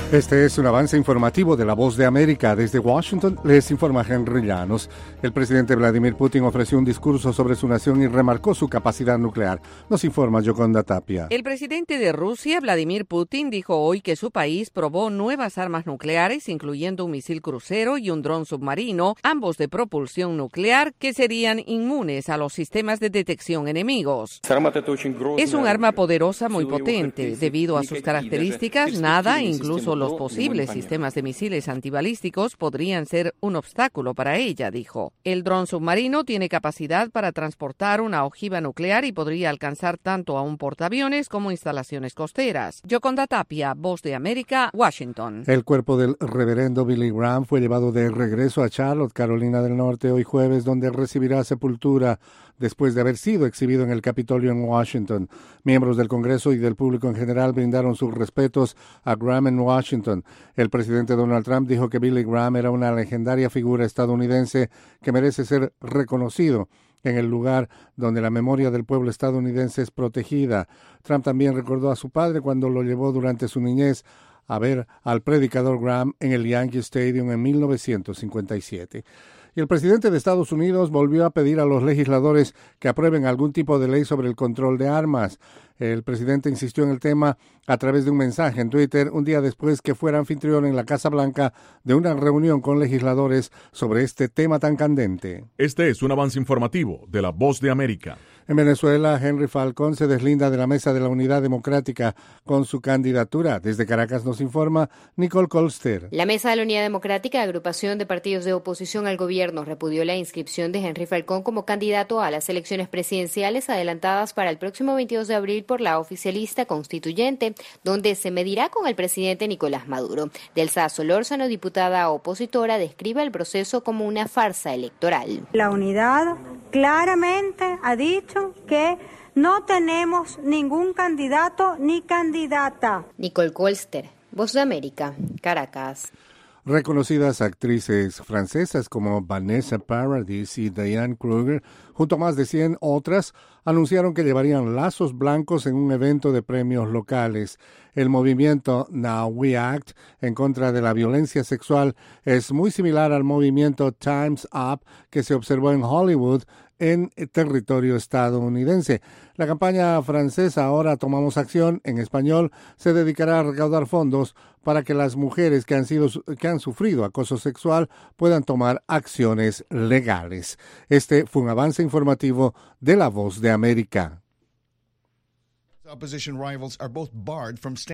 Este es un avance informativo de La Voz de América. Desde Washington les informa Henry Llanos. El presidente Vladimir Putin ofreció un discurso sobre su nación y remarcó su capacidad nuclear. Nos informa Yoconda Tapia. El presidente de Rusia, Vladimir Putin, dijo hoy que su país probó nuevas armas nucleares, incluyendo un misil crucero y un dron submarino, ambos de propulsión nuclear, que serían inmunes a los sistemas de detección enemigos. Es un arma poderosa muy potente. Debido a sus características, nada, incluso los posibles sistemas de misiles antibalísticos podrían ser un obstáculo para ella, dijo. El dron submarino tiene capacidad para transportar una ojiva nuclear y podría alcanzar tanto a un portaaviones como instalaciones costeras. Yoconda Tapia, Voz de América, Washington. El cuerpo del reverendo Billy Graham fue llevado de regreso a Charlotte, Carolina del Norte, hoy jueves, donde recibirá sepultura después de haber sido exhibido en el Capitolio en Washington. Miembros del Congreso y del público en general brindaron sus respetos a Graham en Washington. El presidente Donald Trump dijo que Billy Graham era una legendaria figura estadounidense que merece ser reconocido en el lugar donde la memoria del pueblo estadounidense es protegida. Trump también recordó a su padre cuando lo llevó durante su niñez a ver al predicador Graham en el Yankee Stadium en 1957. Y el presidente de Estados Unidos volvió a pedir a los legisladores que aprueben algún tipo de ley sobre el control de armas. El presidente insistió en el tema a través de un mensaje en Twitter un día después que fuera anfitrión en la Casa Blanca de una reunión con legisladores sobre este tema tan candente. Este es un avance informativo de La Voz de América. En Venezuela, Henry Falcón se deslinda de la mesa de la Unidad Democrática con su candidatura. Desde Caracas nos informa Nicole Colster. La mesa de la Unidad Democrática, agrupación de partidos de oposición al gobierno, repudió la inscripción de Henry Falcón como candidato a las elecciones presidenciales adelantadas para el próximo 22 de abril por la oficialista constituyente, donde se medirá con el presidente Nicolás Maduro. Delsa Solórzano, diputada opositora, describe el proceso como una farsa electoral. La unidad claramente ha dicho que no tenemos ningún candidato ni candidata. Nicole Colster, Voz de América, Caracas. Reconocidas actrices francesas como Vanessa Paradis y Diane Kruger, junto a más de 100 otras, anunciaron que llevarían lazos blancos en un evento de premios locales. El movimiento Now We Act en contra de la violencia sexual es muy similar al movimiento Time's Up que se observó en Hollywood en territorio estadounidense. La campaña francesa Ahora Tomamos Acción, en español, se dedicará a recaudar fondos para que las mujeres que han sufrido acoso sexual puedan tomar acciones legales. Este fue un avance informativo de La Voz de América.